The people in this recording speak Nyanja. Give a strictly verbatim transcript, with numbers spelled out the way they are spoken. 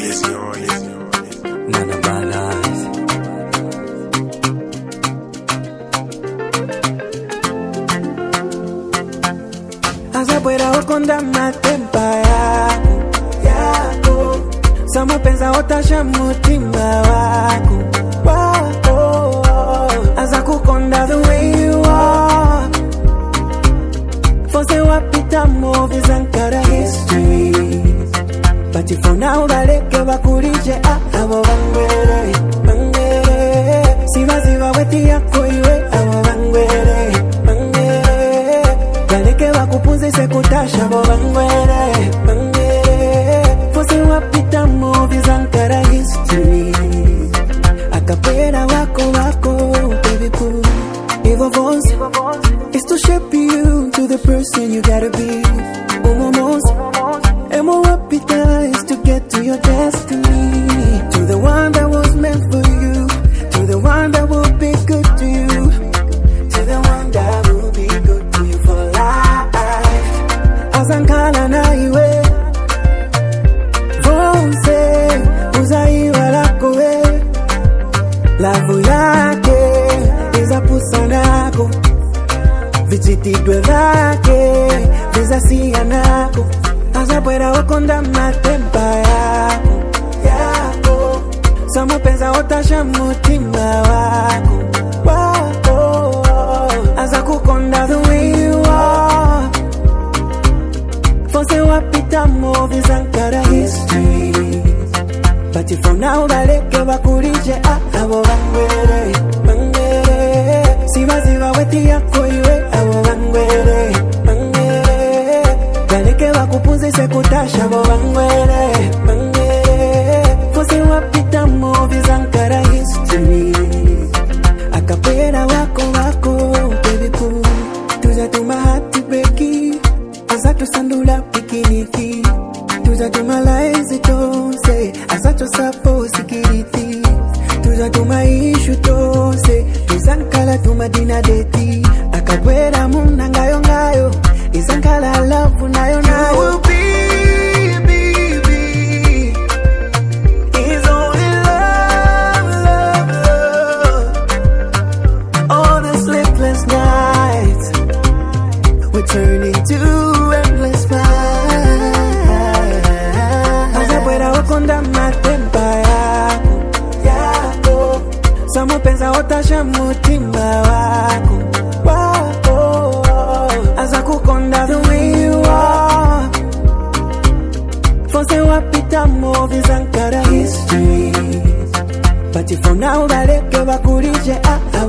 Nana Balas. Asa puera okonda matempa yako yako Sama penza otasha mutima wako wako Asa kukonda the way you are Fose wapita movies and kara history But if for now baleke bakulije abo bangwere bangwere Siva siva weti yako iwe abo bangwere bangwere Baleke bakupunze se kutasha abo bangwere bangwere Fose wapita movies and kara history Akapera wako wako baby cool Evo voice is to shape you to the person you gotta be Almost and more appetite is to get to your destiny To the one that was meant for you To the one that will be good to you To the one that will be good to you for life Azankala na iwe Vonse Uzaiwa lako we Lavu yake Iza pusanako Vichitidwe vake Viza siyanako Asa puera okonda matempa yako yako Sama penza otasha mutima wako wako Asa kukonda the way you are Fose wapita movies and kara history But if from now baleke bakulije abo bangwere bangwere Siva siva weti yako iwe abo bangwere bangwere Baleke bakupunze se kutasha abo bangwere bangwere Fose wapita movies and kara history Akapera wako wako baby cool Tuja tuma hati beki Asa tu sandula pikiniki Tuja tuma laizi tose Asa tu sapo sikiriti Tuja tuma ishu tose Tuzankala tuma dina deti Akapera muna ngayo ngayo Izankala love nayo nayo You will be, be, be It's only love, love, love All the sleepless nights Will turn into endless flights Asa puera okonda matempa yako yako Sama penza otasha mutima wako wako Asa kukonda the way you are Fose wapita movies and kara history But if for now baleke bakulije ah